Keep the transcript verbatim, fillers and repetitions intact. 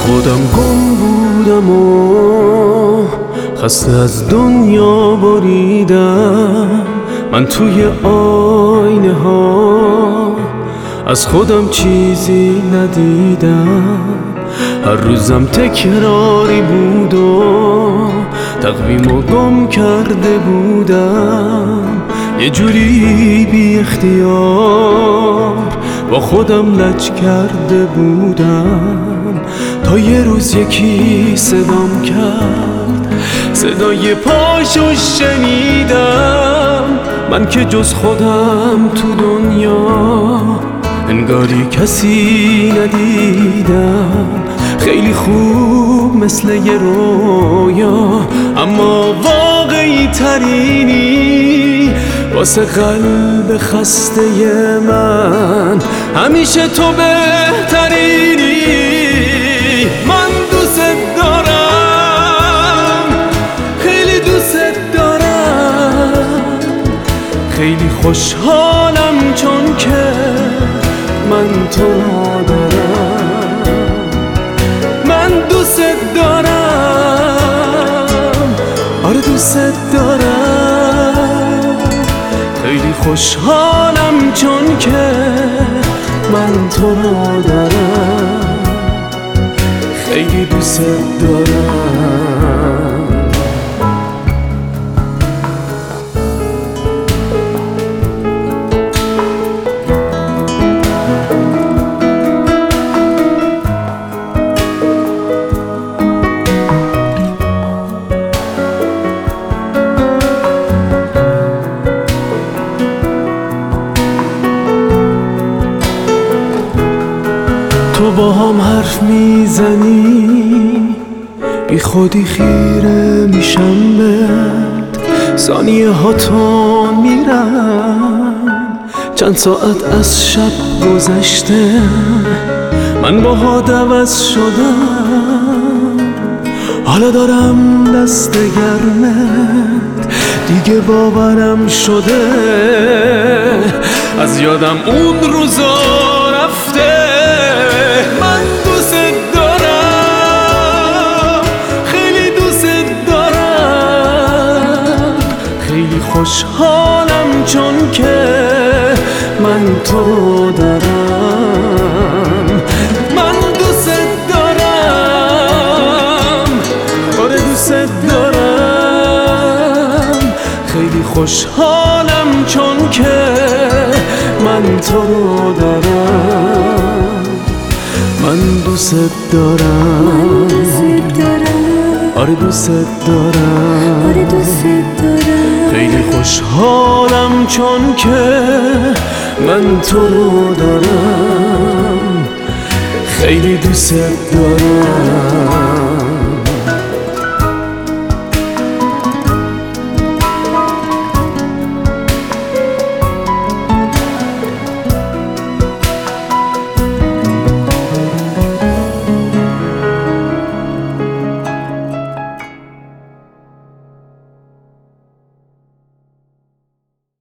خودم گم بودم و خسته از دنیا بریدم. من توی آینه ها از خودم چیزی ندیدم. هر روزم تکراری بود و تقویمو گم کرده بودم. یه جوری بی اختیار با خودم لج کرده بودم، تا یه روز یکی صدام کرد، صدای پاشو شنیدم. من که جز خودم تو دنیا انگاری کسی ندیدم. خیلی خوب مثل یه رویا، اما واقعی ترینی واسه قلب خسته من. همیشه تو بهترینی. من دوست دارم، خیلی دوست دارم، خیلی خوشحالم چون که من تو دارم. من دوست دارم، آره دوست دارم، خیلی خوشحالم چون که من تو دارم. خیلی دوست دارم. تو با هم حرف میزنی، بی خودی خیره میشم بهت. ثانیه ها تا میرن، چند ساعت از شب گذشته، من باهات عوض شدم. حالا دارم دست گرمت، دیگه باورم شده از یادم اون روزا رفته. من دوست دارم، خیلی دوست دارم، خیلی خوشحالم چون که من تو دارم. من دوست دارم، آره دوست دارم، خیلی خوشحالم چون که من تو دارم. من دوست دارم، آره دوست دارم، آره دوست دارم، خیلی خوشحالم چون که من تو رو دارم. خیلی دوست دارم.